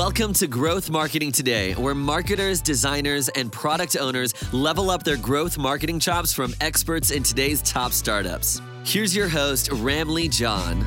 Welcome to Growth Marketing Today, where marketers, designers, and product owners level up their growth marketing chops from experts in today's top startups. Here's your host, Ramlee John.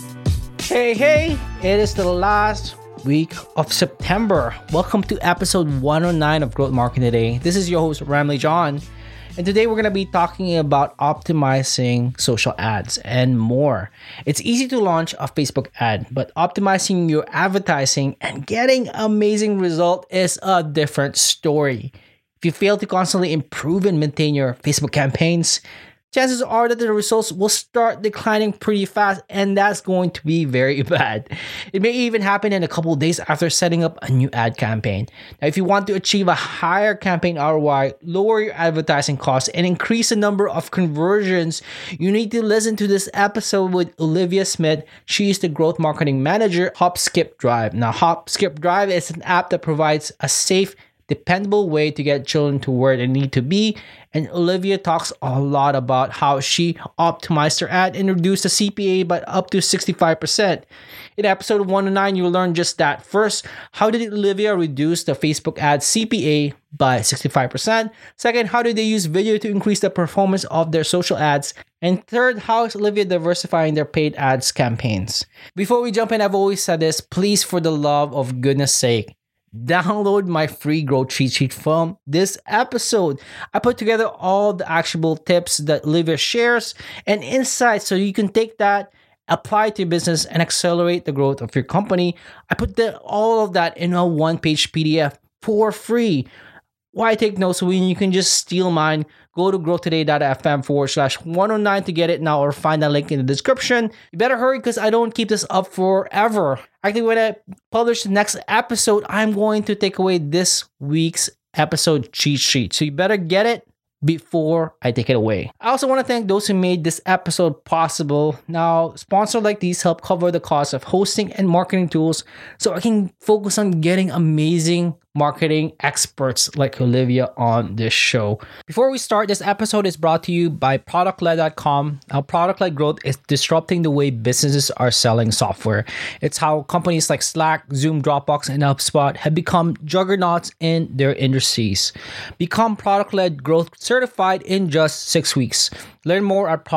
Hey, it is the last week of September. Welcome to episode 109 of Growth Marketing Today. This is your host, Ramlee John. And today we're going to be talking about optimizing social ads and more. It's easy to launch a Facebook ad, but optimizing your advertising and getting amazing result is a different story. If you fail to constantly improve and maintain your Facebook campaigns, chances are that the results will start declining pretty fast, and that's going to be very bad. It may even happen in a couple of days after setting up a new ad campaign. Now, if you want to achieve a higher campaign ROI, lower your advertising costs, and increase the number of conversions, you need to listen to this episode with Olivia Smith. She is the growth marketing manager, Hop Skip Drive. Now, Hop Skip Drive is an app that provides a safe, dependable way to get children to where they need to be. And Olivia talks a lot about how she optimized her ad and reduced the CPA by up to 65%. In episode 109, you'll learn just that. First, how did Olivia reduce the Facebook ad CPA by 65%? Second, how did they use video to increase the performance of their social ads? And third, how is Olivia diversifying their paid ads campaigns? Before we jump in, I've always said this, please, for the love of goodness sake, download my free growth cheat sheet from this episode. I put together all the actionable tips that Olivia shares and insights so you can take that, apply it to your business, and accelerate the growth of your company. I put all of that in a one-page PDF for free. Why take notes when you can just steal mine? Go to growtoday.fm/109 to get it now, or find that link in the description. You better hurry because I don't keep this up forever. Actually, when I publish the next episode, I'm going to take away this week's episode cheat sheet. So you better get it before I take it away. I also want to thank those who made this episode possible. Now, sponsors like these help cover the cost of hosting and marketing tools so I can focus on getting amazing marketing experts like Olivia on this show. Before we start, this episode is brought to you by productled.com. Now, product-led growth is disrupting the way businesses are selling software. It's how companies like Slack, Zoom, Dropbox, and HubSpot have become juggernauts in their industries. Become product-led growth certified in just 6 weeks. Learn more at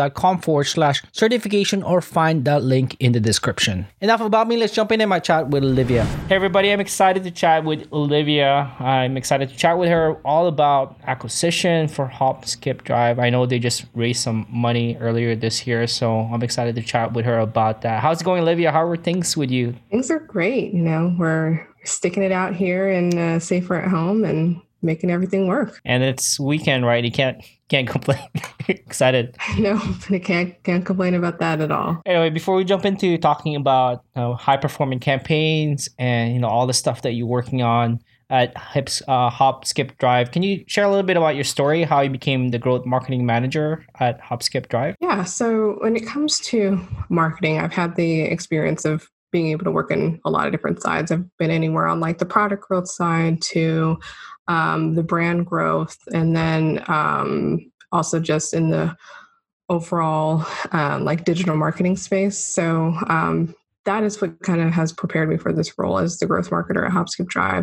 productled.com/certification or find that link in the description. Enough about me. Let's jump in my chat with Olivia. Hey everybody, I'm excited to chat with Olivia. I'm excited to chat with her all about acquisition for Hop Skip Drive. I know they just raised some money earlier this year, so I'm excited to chat with her about that. How's it going, Olivia? How are things with you? Things are great. We're sticking it out here and safer at home and making everything work. And it's weekend, right? You can't complain. Excited. No, I can't complain about that at all. Anyway, before we jump into talking about high performing campaigns and all the stuff that you're working on at Hop Skip Drive, can you share a little bit about your story, how you became the growth marketing manager at Hop Skip Drive? Yeah. So when it comes to marketing, I've had the experience of being able to work in a lot of different sides. I've been anywhere on like the product growth side to the brand growth, and then also just in the overall like digital marketing space. So that is what kind of has prepared me for this role as the growth marketer at Hop Skip Drive.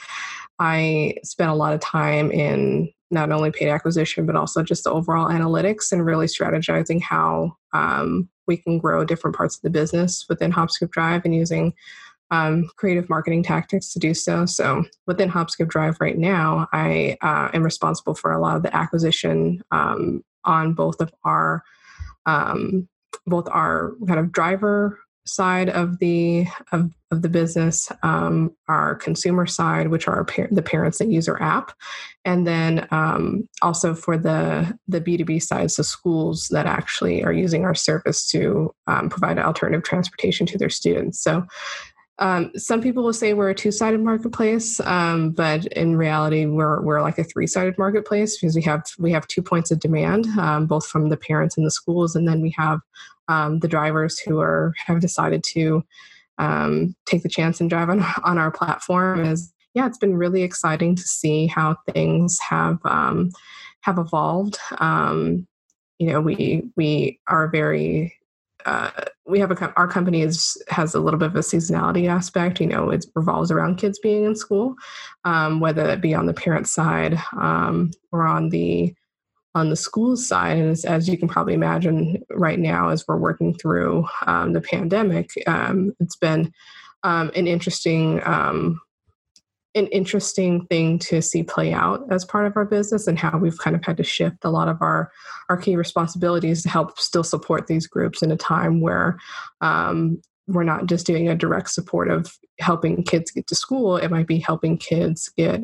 I spent a lot of time in not only paid acquisition, but also just the overall analytics and really strategizing how we can grow different parts of the business within Hop Skip Drive and using creative marketing tactics to do so. So within Hop Skip Drive right now, I am responsible for a lot of the acquisition on both our kind of driver side of the business, our consumer side, which are the parents that use our app, and then also for the B2B side, so schools that actually are using our service to provide alternative transportation to their students. So some people will say we're a two-sided marketplace, but in reality, we're like a three-sided marketplace because we have 2 points of demand, both from the parents and the schools, and then we have the drivers who have decided to take the chance and drive on our platform. It's been really exciting to see how things have evolved. We are very we have our company has a little bit of a seasonality aspect. It revolves around kids being in school, whether that be on the parent side or on the school side. And as you can probably imagine right now, as we're working through the pandemic, it's been an interesting thing to see play out as part of our business, and how we've kind of had to shift a lot of our key responsibilities to help still support these groups in a time where we're not just doing a direct support of helping kids get to school. It might be helping kids get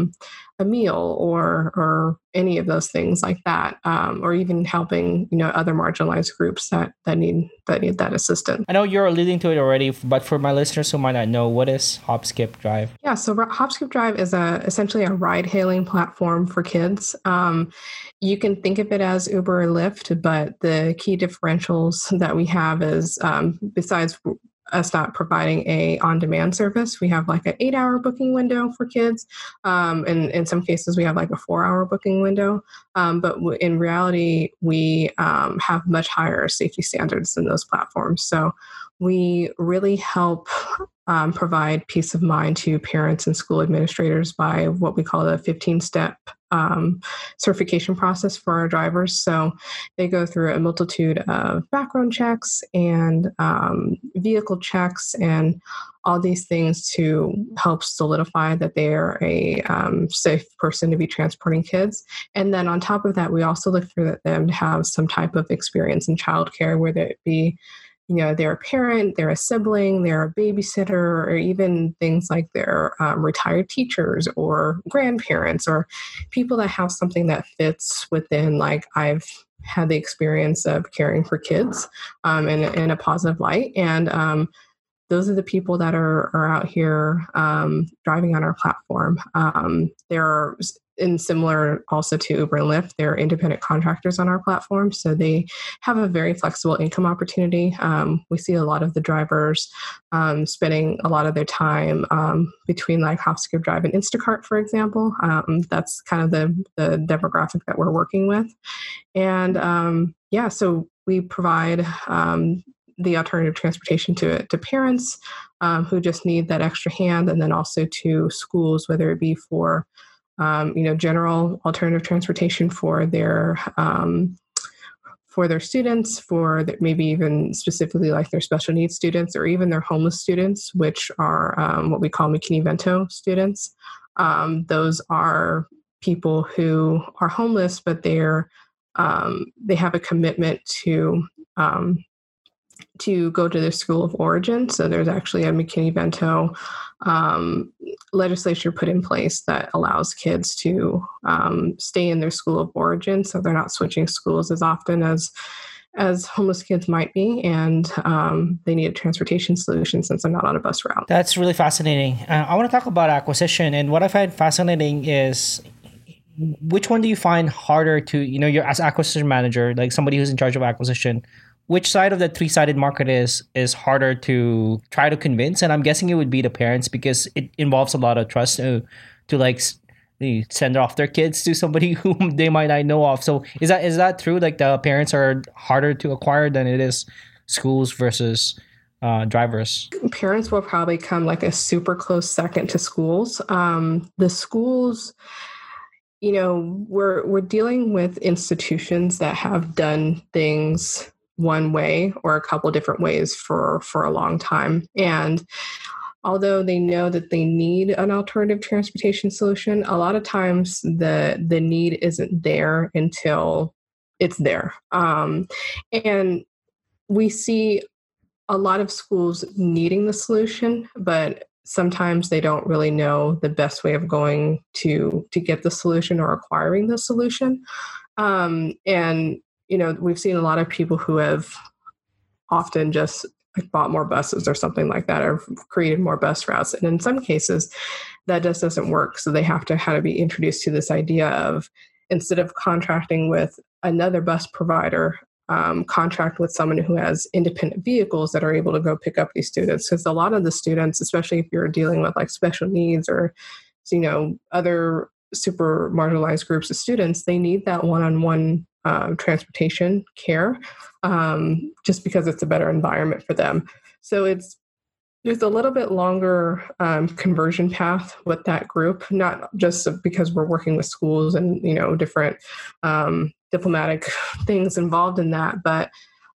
a meal or any of those things like that, or even helping other marginalized groups that need that assistance. I know you're alluding to it already, but for my listeners who might not know, what is Hop Skip Drive? Yeah, so Hop Skip Drive is essentially a ride-hailing platform for kids. You can think of it as Uber or Lyft, but the key differentials that we have is, besides us not providing a on-demand service, we have like an 8-hour booking window for kids. And in some cases, we have like a 4-hour booking window. But in reality, we have much higher safety standards than those platforms. So we really help provide peace of mind to parents and school administrators by what we call the 15-step certification process for our drivers. So they go through a multitude of background checks and vehicle checks and all these things to help solidify that they are a safe person to be transporting kids. And then on top of that, we also look for them to have some type of experience in childcare, whether it be they're a parent, they're a sibling, they're a babysitter, or even things like they're retired teachers or grandparents or people that have something that fits within, like, I've had the experience of caring for kids in a positive light. And those are the people that are out here driving on our platform. They're similar also to Uber and Lyft, they're independent contractors on our platform. So they have a very flexible income opportunity. We see a lot of the drivers spending a lot of their time between like Hop Skip Drive and Instacart, for example. That's kind of the demographic that we're working with. And so we provide the alternative transportation to parents who just need that extra hand, and then also to schools, whether it be for general alternative transportation for their students, for maybe even specifically like their special needs students, or even their homeless students, which are what we call McKinney-Vento students. Those are people who are homeless, but they have a commitment to go to their school of origin. So there's actually a McKinney-Vento legislature put in place that allows kids to stay in their school of origin, so they're not switching schools as often as homeless kids might be, and they need a transportation solution since they're not on a bus route. That's really fascinating. I want to talk about acquisition, and what I find fascinating is, which one do you find harder to, you're as acquisition manager, like somebody who's in charge of acquisition, which side of the three-sided market is harder to try to convince? And I'm guessing it would be the parents, because it involves a lot of trust to like send off their kids to somebody whom they might not know of. So is that true? Like the parents are harder to acquire than it is schools versus drivers? Parents will probably come like a super close second to schools. The schools, we're dealing with institutions that have done things one way or a couple different ways for a long time. And although they know that they need an alternative transportation solution, a lot of times the need isn't there until it's there. And we see a lot of schools needing the solution, but sometimes they don't really know the best way of going to get the solution or acquiring the solution. And we've seen a lot of people who have often just bought more buses or something like that, or created more bus routes. And in some cases, that just doesn't work. So they have to be introduced to this idea of, instead of contracting with another bus provider, contract with someone who has independent vehicles that are able to go pick up these students. Because a lot of the students, especially if you're dealing with like special needs or, other super marginalized groups of students, they need that one-on-one transportation care, just because it's a better environment for them. So there's a little bit longer conversion path with that group, not just because we're working with schools and, different diplomatic things involved in that, but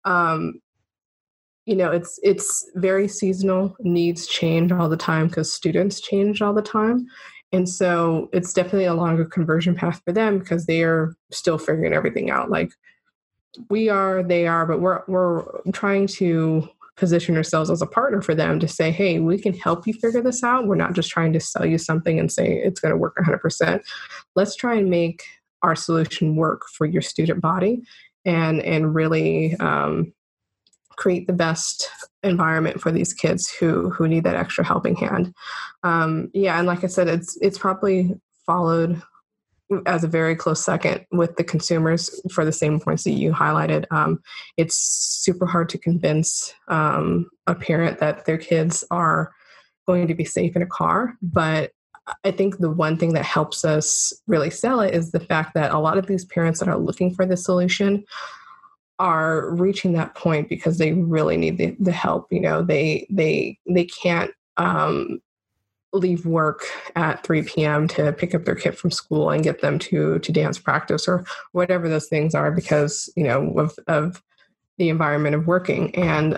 it's very seasonal. Needs change all the time because students change all the time. And so it's definitely a longer conversion path for them because they are still figuring everything out. Like they are, but we're trying to position ourselves as a partner for them to say, hey, we can help you figure this out. We're not just trying to sell you something and say it's going to work 100%. Let's try and make our solution work for your student body and really create the best environment for these kids who need that extra helping hand. And like I said, it's probably followed as a very close second with the consumers for the same points that you highlighted. It's super hard to convince a parent that their kids are going to be safe in a car, but I think the one thing that helps us really sell it is the fact that a lot of these parents that are looking for the solution are reaching that point because they really need the help. They can't leave work at 3 p.m. to pick up their kid from school and get them to dance practice or whatever those things are because, of the environment of working. And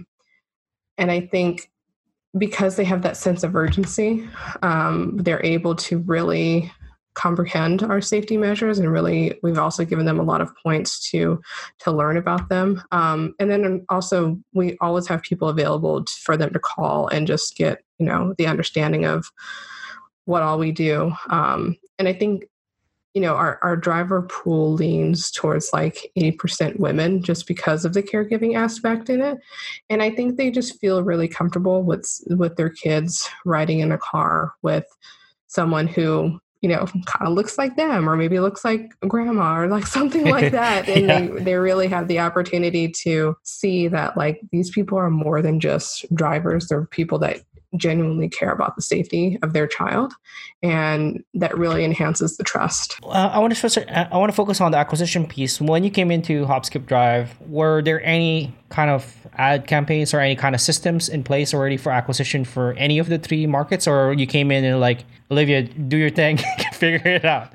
I think because they have that sense of urgency, they're able to really comprehend our safety measures, and really we've also given them a lot of points to learn about them. And then also we always have people available for them to call and just get the understanding of what all we do. And I think our driver pool leans towards like 80% women just because of the caregiving aspect in it. And I think they just feel really comfortable with their kids riding in a car with someone who kind of looks like them or maybe looks like grandma or like something like that. And Yeah. they really have the opportunity to see that like these people are more than just drivers. They're people that genuinely care about the safety of their child, and that really enhances the trust. I want to focus on the acquisition piece. When you came into HopSkip Drive, were there any kind of ad campaigns or any kind of systems in place already for acquisition for any of the 3 markets, or you came in and like, Olivia, do your thing, figure it out?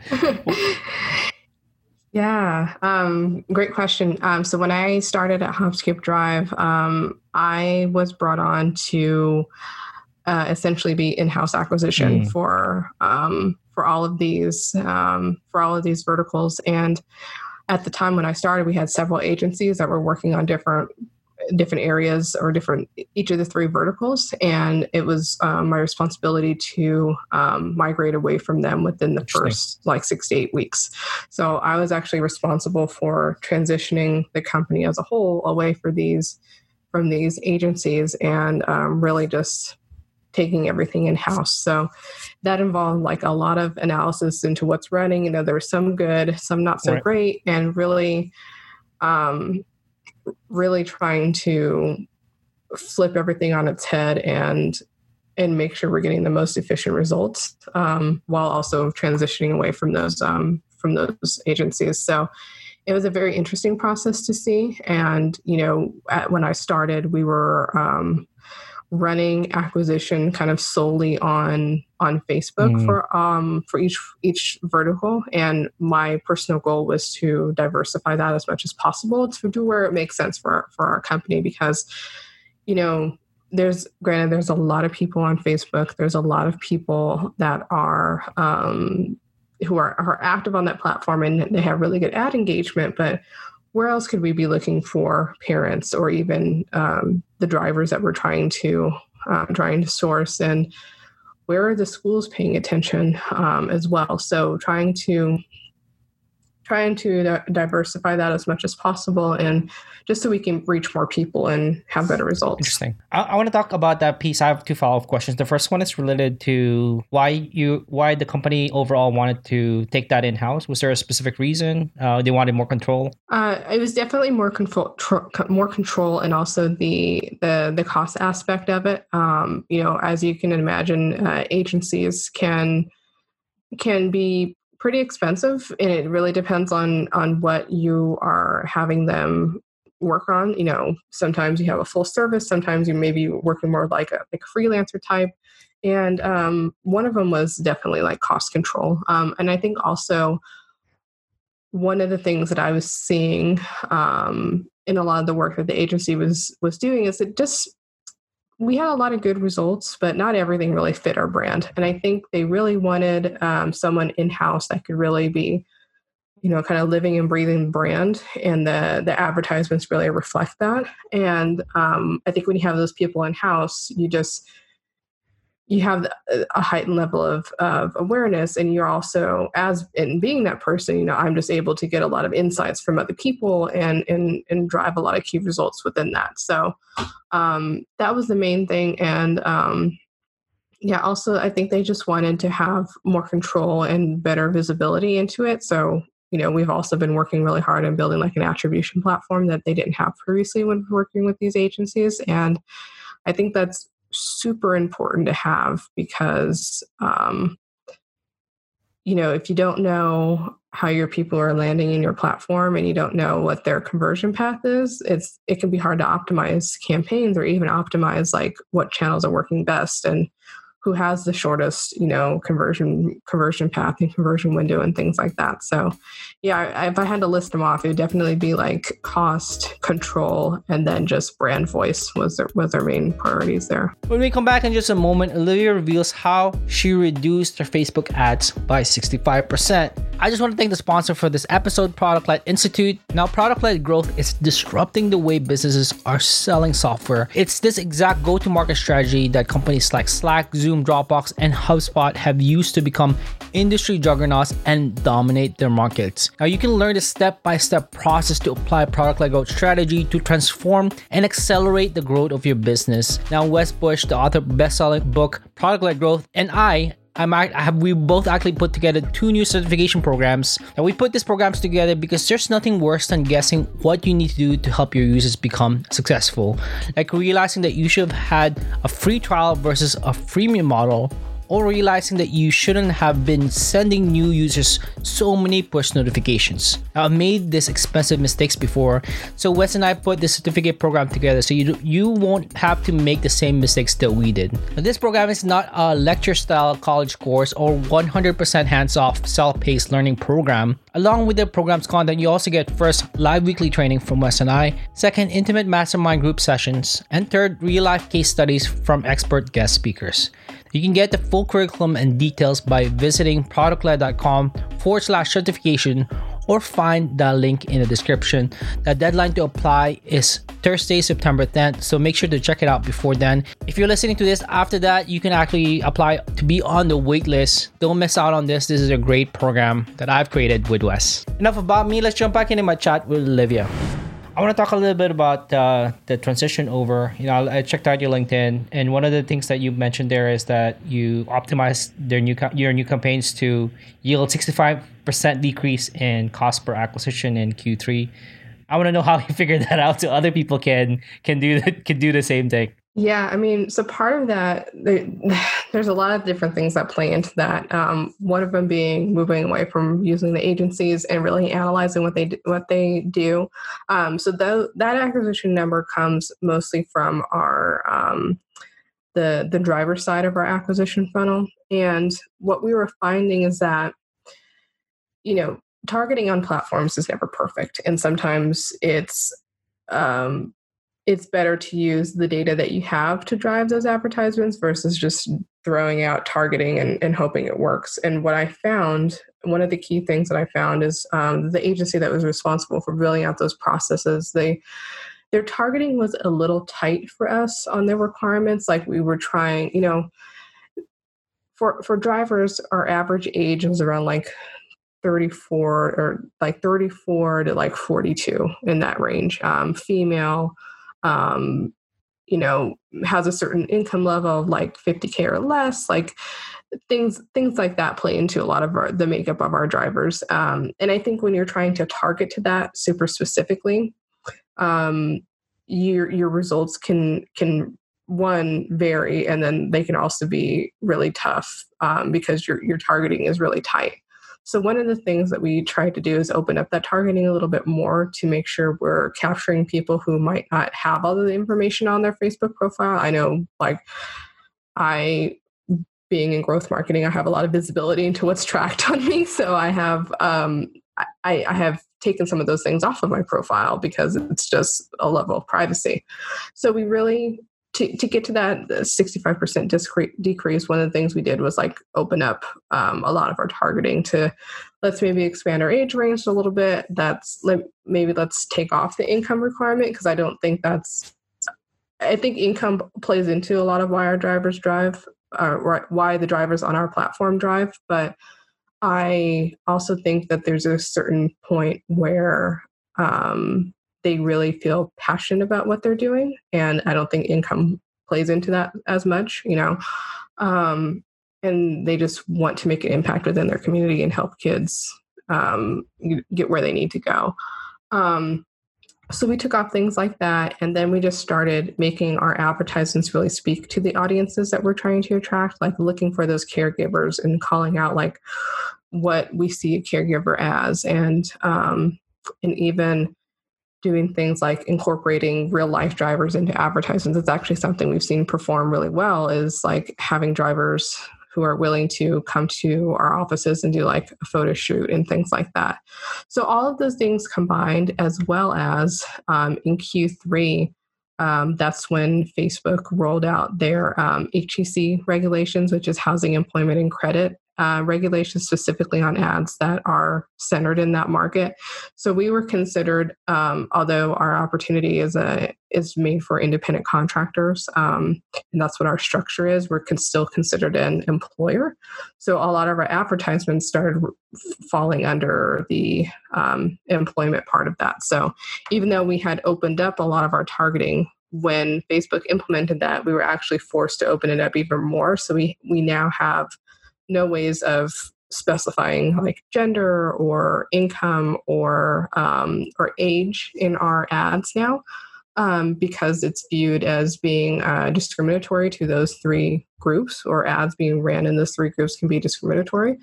Yeah, great question. So when I started at HopSkip Drive, I was brought on to essentially be in-house acquisition for all of these verticals. And at the time when I started, we had several agencies that were working on different areas or each of the 3 verticals, and it was my responsibility to migrate away from them within the first 6 to 8 weeks. So I was actually responsible for transitioning the company as a whole away from these agencies and really just taking everything in-house. So that involved like a lot of analysis into what's running. There was some good, some not so great, and really trying to flip everything on its head and make sure we're getting the most efficient results, while also transitioning away from those agencies. So it was a very interesting process to see. And, when I started, we were running acquisition kind of solely on Facebook for each vertical. And my personal goal was to diversify that as much as possible to do where it makes sense for our company, because, there's a lot of people on Facebook. There's a lot of people that are, who are active on that platform, and they have really good ad engagement, but where else could we be looking for parents or even the drivers that we're trying to source, and where are the schools paying attention as well? So trying to diversify that as much as possible, and just so we can reach more people and have better results. Interesting. I want to talk about that piece. I have 2 follow-up questions. The first one is related to why the company overall wanted to take that in-house. Was there a specific reason? They wanted more control? It was definitely more control, and also the cost aspect of it. As you can imagine, agencies can be pretty expensive, and it really depends on what you are having them work on. Sometimes you have a full service, sometimes you may be working more like a freelancer type. And one of them was definitely like cost control. And I think also one of the things that I was seeing in a lot of the work that the agency was doing is it just, we had a lot of good results, but not everything really fit our brand. And I think they really wanted someone in-house that could really be, kind of living and breathing the brand, and the advertisements really reflect that. And I think when you have those people in-house, you have a heightened level of awareness, and you're also, as in being that person, I'm just able to get a lot of insights from other people and drive a lot of key results within that. So that was the main thing. And also I think they just wanted to have more control and better visibility into it. So, we've also been working really hard on building like an attribution platform that they didn't have previously when working with these agencies. And I think that's super important to have because, if you don't know how your people are landing in your platform and you don't know what their conversion path is, it can be hard to optimize campaigns or even optimize like what channels are working best and who has the shortest, conversion path and conversion window and things like that. So yeah, if I had to list them off, it would definitely be like cost, control, and then just brand voice was their main priorities there. When we come back in just a moment, Olivia reveals how she reduced her Facebook ads by 65%. I just want to thank the sponsor for this episode, Product-Led Institute. Now, product-led growth is disrupting the way businesses are selling software. It's this exact go-to-market strategy that companies like Slack, Zoom, Dropbox, and HubSpot have used to become industry juggernauts and dominate their markets. Now, you can learn the step-by-step process to apply product-led growth strategy to transform and accelerate the growth of your business. Now, Wes Bush, the author of the best-selling book Product-Led Growth, and we both actually put together 2 new certification programs. And we put these programs together because there's nothing worse than guessing what you need to do to help your users become successful. Like realizing that you should have had a free trial versus a freemium model, or realizing that you shouldn't have been sending new users so many push notifications. Now, I've made these expensive mistakes before, so Wes and I put this certificate program together so you won't have to make the same mistakes that we did. Now, this program is not a lecture-style college course or 100% hands-off, self-paced learning program. Along with the program's content, you also get first, live weekly training from Wes and I, second, intimate mastermind group sessions, and third, real-life case studies from expert guest speakers. You can get the full curriculum and details by visiting productled.com/certification or find the link in the description. The deadline to apply is Thursday, September 10th, so make sure to check it out before then. If you're listening to this after that, you can actually apply to be on the wait list. Don't miss out on this. This is a great program that I've created with Wes. Enough about me. Let's jump back into my chat with Olivia. I want to talk a little bit about the transition over. I checked out your LinkedIn, and one of the things that you mentioned there is that you optimized your new campaigns to yield 65% decrease in cost per acquisition in Q3. I want to know how you figured that out so other people can do the same thing. Yeah, I mean, so part of that, there's a lot of different things that play into that. One of them being moving away from using the agencies and really analyzing what they do. So that acquisition number comes mostly from our the driver side of our acquisition funnel. And what we were finding is that, targeting on platforms is never perfect, and sometimes it's better to use the data that you have to drive those advertisements versus just throwing out targeting and hoping it works. And what I found, one of the key things that I found is the agency that was responsible for building out those processes, their targeting was a little tight for us on their requirements. Like we were trying, for drivers, our average age was around like 34 to like 42 in that range. Female, has a certain income level of like 50K or less, like things like that play into a lot of the makeup of our drivers. And I think when you're trying to target to that super specifically, your results can one vary, and then they can also be really tough because your targeting is really tight. So one of the things that we tried to do is open up that targeting a little bit more to make sure we're capturing people who might not have all of the information on their Facebook profile. I know, like, I, being in growth marketing, I have a lot of visibility into what's tracked on me. So I have I have taken some of those things off of my profile because it's just a level of privacy. So we really, to get to that 65% decrease, one of the things we did was like open up a lot of our targeting to, let's maybe expand our age range a little bit. Maybe let's take off the income requirement, because I don't think I think income plays into a lot of why our drivers drive, why the drivers on our platform drive. But I also think that there's a certain point where they really feel passionate about what they're doing. And I don't think income plays into that as much, and they just want to make an impact within their community and help kids get where they need to go. So we took off things like that, and then we just started making our advertisements really speak to the audiences that we're trying to attract, like looking for those caregivers and calling out like what we see a caregiver as, and even doing things like incorporating real life drivers into advertisements. It's actually something we've seen perform really well, is like having drivers who are willing to come to our offices and do like a photo shoot and things like that. So all of those things combined, as well as in Q3, that's when Facebook rolled out their HEC regulations, which is housing, employment, and credit regulations, specifically on ads that are centered in that market. So we were considered, although our opportunity is made for independent contractors, and that's what our structure is, we're still considered an employer. So a lot of our advertisements started falling under the employment part of that. So even though we had opened up a lot of our targeting, when Facebook implemented that, we were actually forced to open it up even more. So we now have no ways of specifying like gender or income or age in our ads now, because it's viewed as being discriminatory to those three groups, or ads being ran in those three groups can be discriminatory.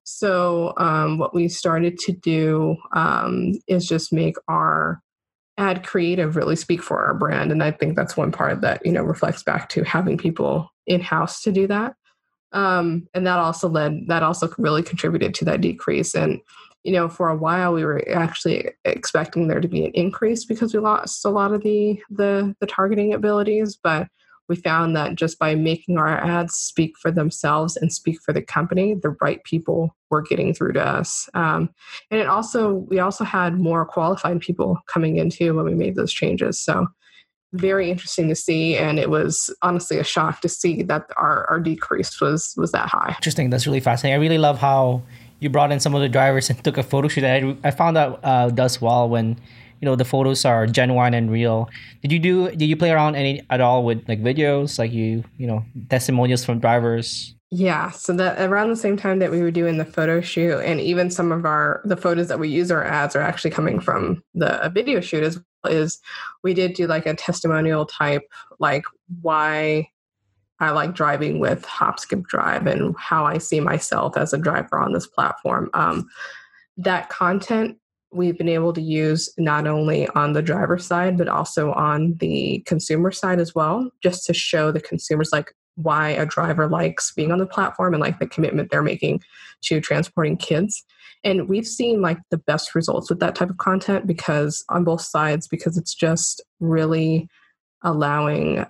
So what we started to do is just make our ad creative really speak for our brand. And I think that's one part that, reflects back to having people in-house to do that. And that also really contributed to that decrease. And, for a while we were actually expecting there to be an increase because we lost a lot of the targeting abilities, but we found that just by making our ads speak for themselves and speak for the company, the right people were getting through to us. And we also had more qualified people coming in too when we made those changes. So very interesting to see, and it was honestly a shock to see that our decrease was that high. Interesting. That's really fascinating. I really love how you brought in some of the drivers and took a photo shoot. I found that does well when the photos are genuine and real. Did you play around at all with like videos, like testimonials from drivers? Yeah, so that around the same time that we were doing the photo shoot, and even some of the photos that we use our ads are actually coming from a video shoot as well, is we did do like a testimonial type, like why I like driving with Hop Skip Drive and how I see myself as a driver on this platform. That content we've been able to use not only on the driver side, but also on the consumer side as well, just to show the consumers like why a driver likes being on the platform and like the commitment they're making to transporting kids. And we've seen like the best results with that type of content because on both sides, because it's just really allowing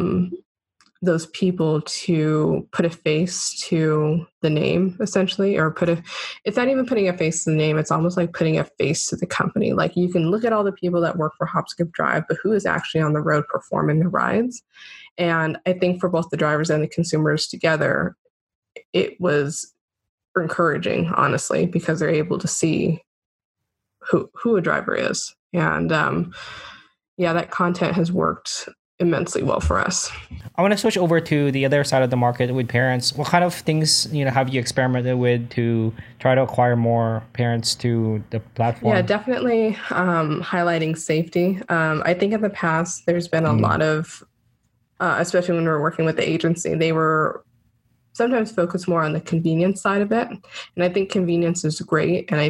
those people to put a face to the name, essentially, or it's not even putting a face to the name. It's almost like putting a face to the company. Like you can look at all the people that work for Hop Skip Drive, but who is actually on the road performing the rides? And I think for both the drivers and the consumers together, it was encouraging, honestly, because they're able to see who a driver is. And that content has worked immensely well for us. I want to switch over to the other side of the market with parents. What kind of things have you experimented with to try to acquire more parents to the platform? Yeah, definitely highlighting safety. I think in the past there's been a lot of, especially when we were working with the agency, they were sometimes focus more on the convenience side of it. And I think convenience is great. And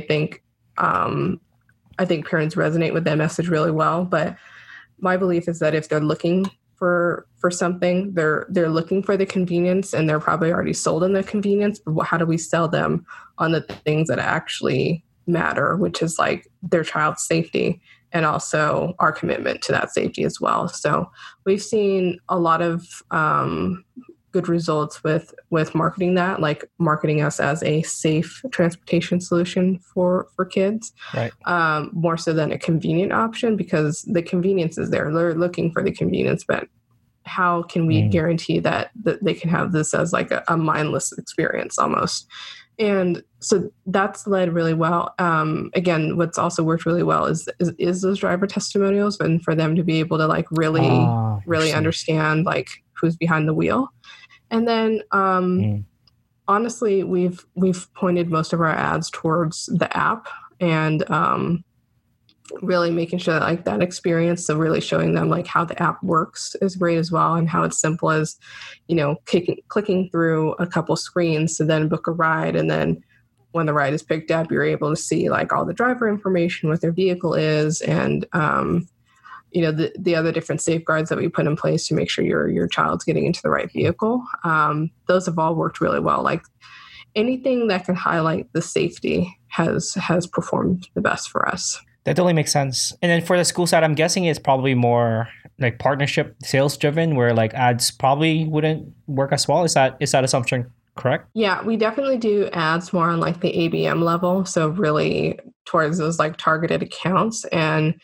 I think parents resonate with that message really well. But my belief is that if they're looking for something, they're looking for the convenience, and they're probably already sold on the convenience. But how do we sell them on the things that actually matter, which is like their child's safety and also our commitment to that safety as well. So we've seen a lot of good results with marketing that, like marketing us as a safe transportation solution for kids, Right. More so than a convenient option, because the convenience is there. They're looking for the convenience, but how can we guarantee that they can have this as like a mindless experience almost? And so that's led really well. Again, what's also worked really well is those driver testimonials, and for them to be able to like really understand like who's behind the wheel. And then honestly, we've pointed most of our ads towards the app, and really making sure that like that experience of really showing them like how the app works is great as well, and how it's simple as, you know, clicking through a couple screens to then book a ride. And then when the ride is picked up, you're able to see like all the driver information, what their vehicle is, and you know, the other different safeguards that we put in place to make sure your child's getting into the right vehicle. Those have all worked really well. Like anything that can highlight the safety has performed the best for us. That totally makes sense. And then for the school side, I'm guessing it's probably more like partnership sales driven, where like ads probably wouldn't work as well. Is that assumption correct? Yeah, we definitely do ads more on like the ABM level. So really towards those like targeted accounts, and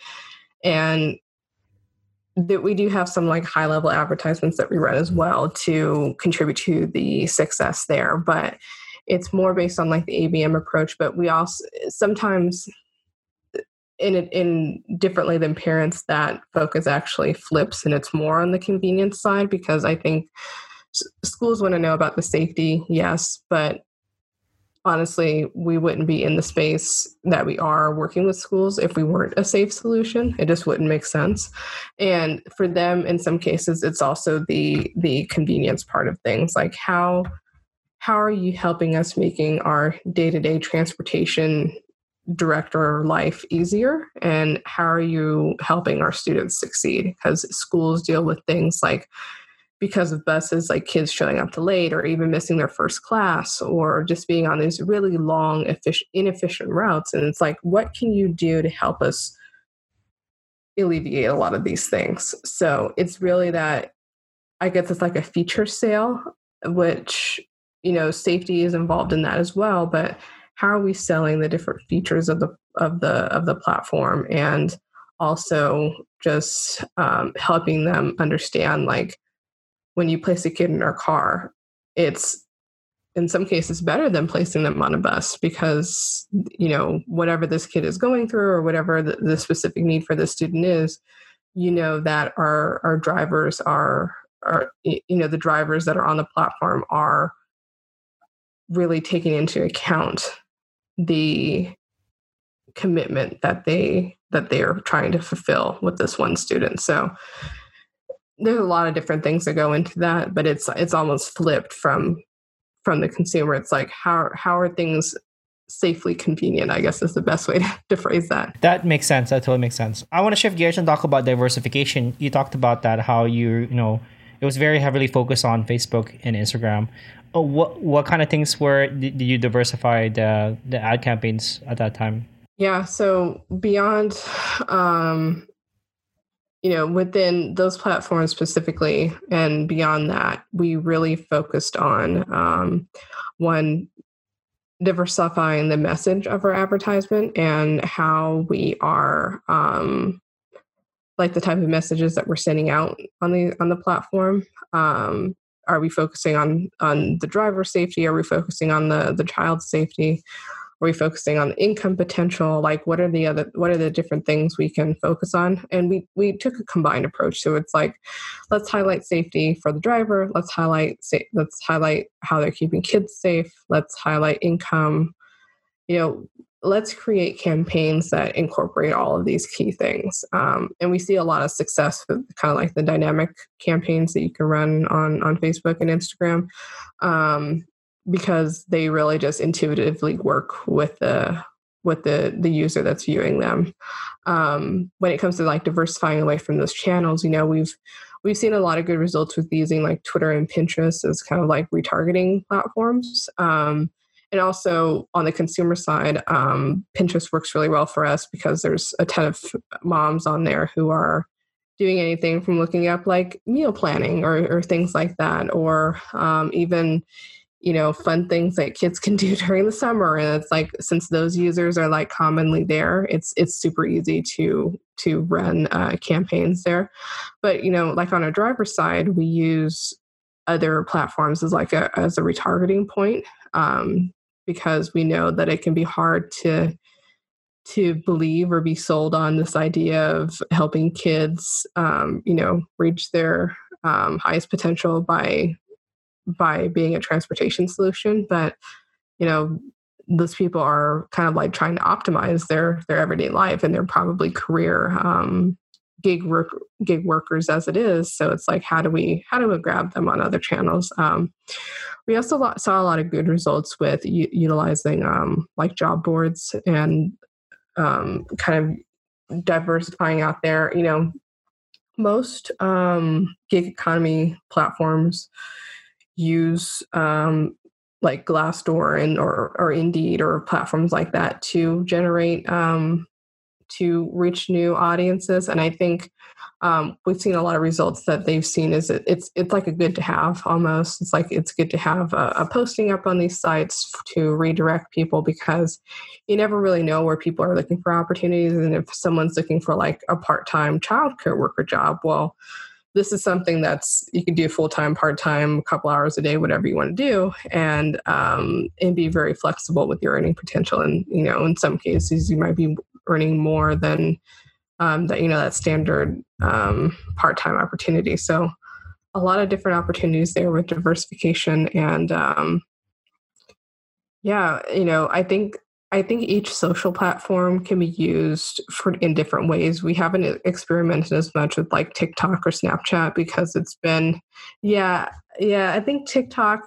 that we do have some like high level advertisements that we run as well to contribute to the success there. But it's more based on like the ABM approach. But we also sometimes in differently than parents, that focus actually flips, and it's more on the convenience side, because I think schools want to know about the safety, yes, but honestly, we wouldn't be in the space that we are working with schools if we weren't a safe solution. It just wouldn't make sense. And for them, in some cases, it's also the convenience part of things. Like how are you helping us making our day-to-day transportation director life easier, and how are you helping our students succeed? Because schools deal with things like, because of buses, like kids showing up late or even missing their first class, or just being on these really long, inefficient routes. And it's like, what can you do to help us alleviate a lot of these things? So it's really that, I guess it's like a feature sale, which, you know, safety is involved in that as well. But how are we selling the different features of the platform, and also just helping them understand, like, when you place a kid in our car, it's in some cases better than placing them on a bus, because, you know, whatever this kid is going through, or whatever the specific need for the student is, you know, that our drivers are, you know, the drivers that are on the platform are really taking into account the commitment that they are trying to fulfill with this one student. So there's a lot of different things that go into that, but it's almost flipped from the consumer. It's like, how are things safely convenient, I guess is the best way to phrase that. That makes sense. That totally makes sense. I want to shift gears and talk about diversification. You talked about that, how you know, it was very heavily focused on Facebook and Instagram. What kind of things did you diversify the ad campaigns at that time? Yeah, so beyond, you know, within those platforms specifically, and beyond that, we really focused on one, diversifying the message of our advertisement, and how we are like the type of messages that we're sending out on the platform. Are we focusing on the driver's safety? Are we focusing on the child's safety? Are we focusing on the income potential? Like, what are the different things we can focus on? And we took a combined approach. So it's like, let's highlight safety for the driver. Let's highlight how they're keeping kids safe. Let's highlight income. You know, let's create campaigns that incorporate all of these key things. And we see a lot of success with kind of like the dynamic campaigns that you can run on Facebook and Instagram, because they really just intuitively work with the user that's viewing them. When it comes to like diversifying away from those channels, we've seen a lot of good results with using like Twitter and Pinterest as kind of like retargeting platforms. And also on the consumer side, Pinterest works really well for us because there's a ton of moms on there who are doing anything from looking up like meal planning or things like that, or even fun things that kids can do during the summer. And it's like, since those users are like commonly there, it's super easy to run campaigns there. But like on a driver's side, we use other platforms as as a retargeting point, because we know that it can be hard to believe or be sold on this idea of helping kids reach their highest potential by being a transportation solution. But those people are kind of like trying to optimize their everyday life, and they're probably career gig workers as it is. So it's like, how do we grab them on other channels? We also saw a lot of good results with utilizing like job boards and kind of diversifying out there. Most gig economy platforms use like Glassdoor or Indeed or platforms like that to generate to reach new audiences. And I think we've seen a lot of results that they've seen is it's like a good to have almost. It's like it's good to have a posting up on these sites to redirect people, because you never really know where people are looking for opportunities. And if someone's looking for like a part-time childcare worker job, well, this is something that's you can do full-time, part-time, a couple hours a day, whatever you want to do, and be very flexible with your earning potential. And in some cases, you might be earning more than that standard part-time opportunity. So a lot of different opportunities there with diversification. And I think each social platform can be used in different ways. We haven't experimented as much with like TikTok or Snapchat because it's been, I think TikTok,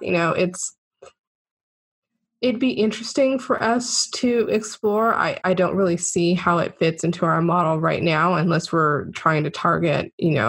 it'd be interesting for us to explore. I don't really see how it fits into our model right now, unless we're trying to target,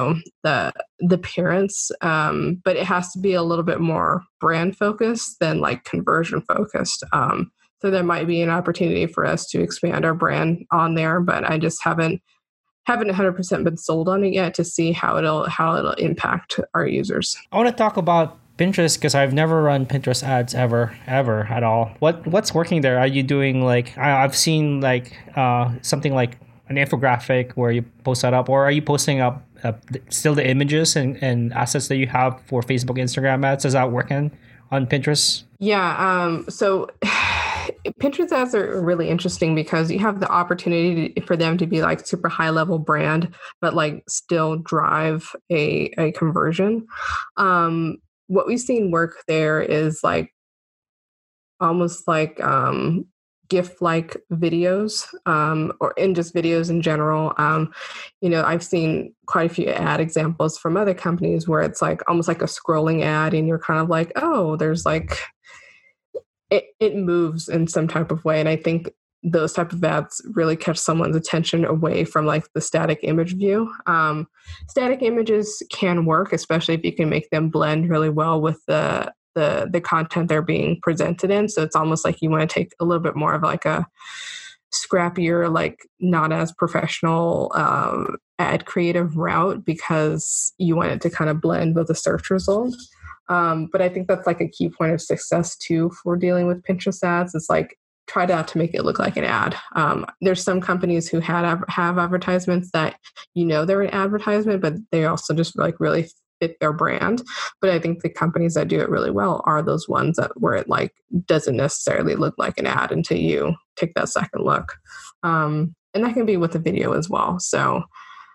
the parents. But it has to be a little bit more brand focused than like conversion focused. So there might be an opportunity for us to expand our brand on there, but I just haven't 100% been sold on it yet to see how it'll impact our users. I want to talk about Pinterest because I've never run Pinterest ads ever at all. What's working there? Are you doing like I've seen like something like an infographic where you post that up, or are you posting up still the images and assets that you have for Facebook, Instagram ads? Is that working on Pinterest? Yeah. So Pinterest ads are really interesting because you have the opportunity for them to be like super high level brand, but like still drive a conversion. What we've seen work there is like almost like GIF like videos, or in just videos in general. I've seen quite a few ad examples from other companies where it's like almost like a scrolling ad, and you're kind of like, oh, there's like it moves in some type of way. And I think those type of ads really catch someone's attention away from like the static image view. Static images can work, especially if you can make them blend really well with the content they're being presented in. So it's almost like you want to take a little bit more of like a scrappier, like not as professional ad creative route, because you want it to kind of blend with the search result. But I think that's like a key point of success too for dealing with Pinterest ads. It's like try not to make it look like an ad. There's some companies who have advertisements that they're an advertisement, but they also just like really fit their brand. But I think the companies that do it really well are those ones where it like doesn't necessarily look like an ad until you take that second look. And that can be with the video as well. So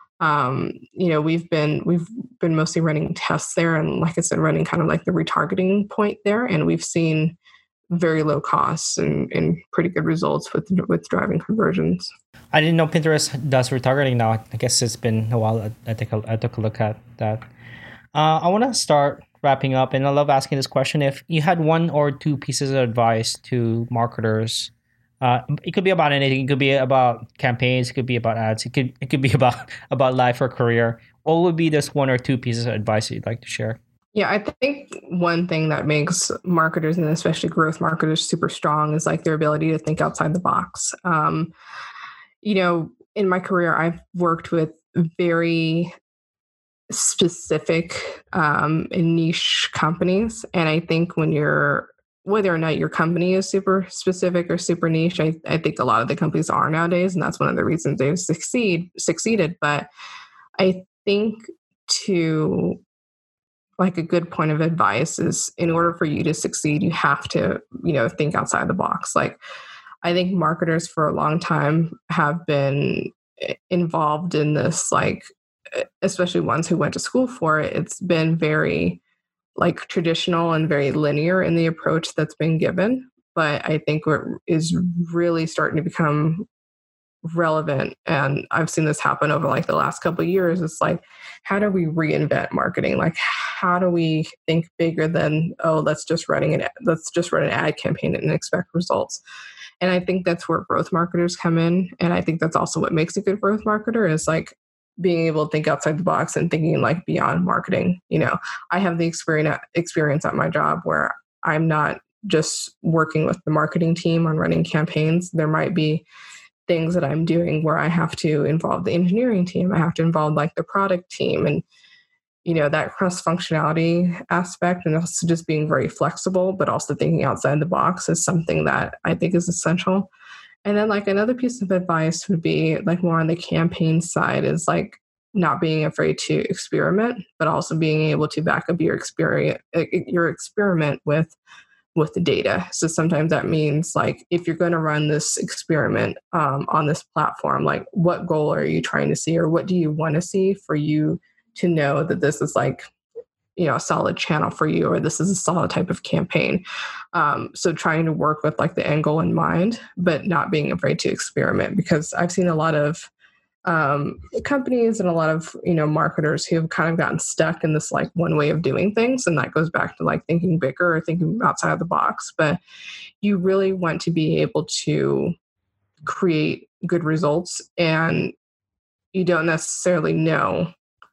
we've been mostly running tests there, and like I said, running kind of like the retargeting point there, and we've seen very low costs and pretty good results with driving conversions. I didn't know Pinterest does retargeting now. I guess it's been a while. I took a look at that. I want to start wrapping up, and I love asking this question. If you had one or two pieces of advice to marketers, it could be about anything. It could be about campaigns. It could be about ads. It could be about life or career. What would be this one or two pieces of advice that you'd like to share? Yeah, I think one thing that makes marketers, and especially growth marketers, super strong is like their ability to think outside the box. In my career, I've worked with very specific and niche companies. And I think whether or not your company is super specific or super niche, I think a lot of the companies are nowadays, and that's one of the reasons they've succeeded. But I think like a good point of advice is, in order for you to succeed, you have to, think outside the box. Like, I think marketers for a long time have been involved in this, like, especially ones who went to school for it. It's been very like traditional and very linear in the approach that's been given. But I think what is really starting to become relevant, and I've seen this happen over like the last couple of years, it's like, how do we reinvent marketing? Like, how do we think bigger than, let's just run an ad campaign and expect results? And I think that's where growth marketers come in. And I think that's also what makes a good growth marketer, is like being able to think outside the box and thinking like beyond marketing. I have the experience at my job where I'm not just working with the marketing team on running campaigns. There might be things that I'm doing where I have to involve the engineering team. I have to involve like the product team, and that cross-functionality aspect, and also just being very flexible, but also thinking outside the box is something that I think is essential. And then like another piece of advice would be like more on the campaign side, is like not being afraid to experiment, but also being able to back up your experiment with the data. So sometimes that means like, if you're going to run this experiment on this platform, like what goal are you trying to see, or what do you want to see for you to know that this is like, a solid channel for you, or this is a solid type of campaign. So trying to work with like the end goal in mind, but not being afraid to experiment, because I've seen a lot of companies and a lot of, marketers who have kind of gotten stuck in this like one way of doing things. And that goes back to like thinking bigger or thinking outside of the box. But you really want to be able to create good results, and you don't necessarily know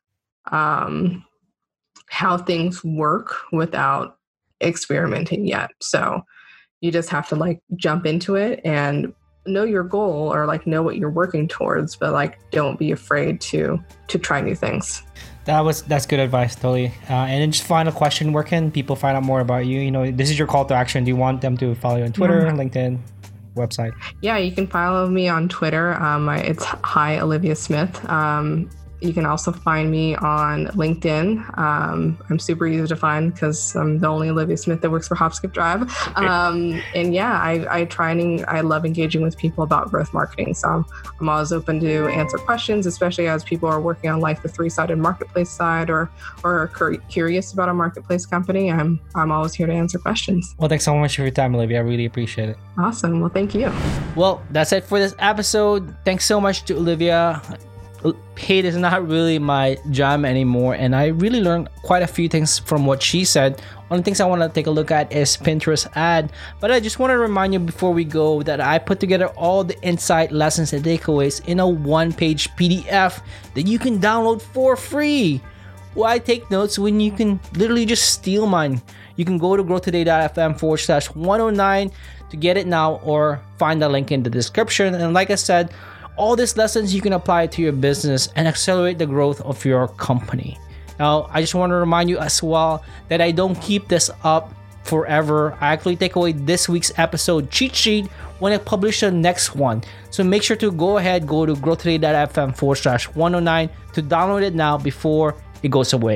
how things work without experimenting yet. So you just have to like jump into it and know your goal, or like know what you're working towards, but like don't be afraid to try new things. That's good advice, totally. And then just final question: where can people find out more about you? This is your call to action. Do you want them to follow you on Twitter, LinkedIn, website? Yeah, you can follow me on Twitter. It's Hi Olivia Smith. You can also find me on LinkedIn. I'm super easy to find because I'm the only Olivia Smith that works for Hop Skip Drive. And yeah, I love engaging with people about growth marketing. So I'm always open to answer questions, especially as people are working on like the three-sided marketplace side, or curious about a marketplace company. I'm always here to answer questions. Well, thanks so much for your time, Olivia. I really appreciate it. Awesome. Well, thank you. Well, that's it for this episode. Thanks so much to Olivia. Paid is not really my jam anymore, and I really learned quite a few things from what she said. One of the things I want to take a look at is Pinterest ad, but I just want to remind you before we go that I put together all the insight, lessons, and takeaways in a one-page PDF that you can download for free. Why take notes when you can literally just steal mine? You can go to growtoday.fm/109 to get it now, or find the link in the description. And like I said, all these lessons you can apply to your business and accelerate the growth of your company. Now, I just want to remind you as well that I don't keep this up forever. I actually take away this week's episode cheat sheet when I publish the next one. So make sure to go to growtoday.fm/109 to download it now before it goes away.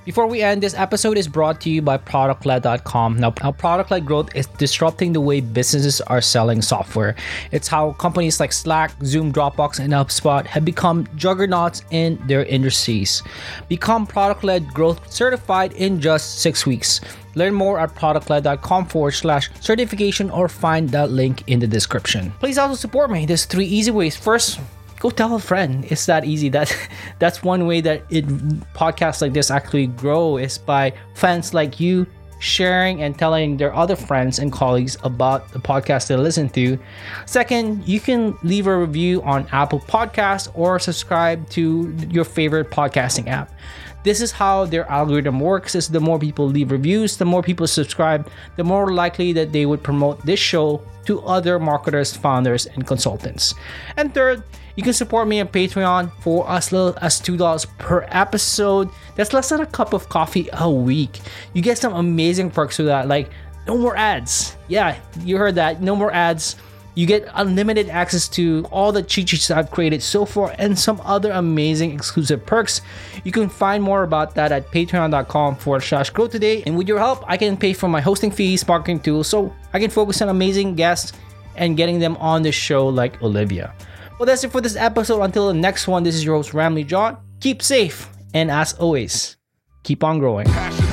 Before we end, this episode is brought to you by ProductLed.com. Now, product-led growth is disrupting the way businesses are selling software. It's how companies like Slack, Zoom, Dropbox, and HubSpot have become juggernauts in their industries. Become product-led growth certified in just 6 weeks. Learn more at productled.com/certification or find that link in the description. Please also support me. There's 3 easy ways. First, go tell a friend. It's that easy. That's one way that podcasts like this actually grow, is by fans like you sharing and telling their other friends and colleagues about the podcast they listen to. Second, you can leave a review on Apple Podcasts or subscribe to your favorite podcasting app. This is how their algorithm works. Is the more people leave reviews, the more people subscribe, the more likely that they would promote this show to other marketers, founders, and consultants. And third, you can support me on Patreon for as little as $2 per episode. That's less than a cup of coffee a week. You get some amazing perks with that, like no more ads. Yeah, you heard that. No more ads. You get unlimited access to all the cheat sheets I've created so far and some other amazing exclusive perks. You can find more about that at patreon.com/grow today. And with your help, I can pay for my hosting fees, marketing tools, so I can focus on amazing guests and getting them on the show like Olivia. Well, that's it for this episode. Until the next one, this is your host, Ramlee John. Keep safe, and as always, keep on growing.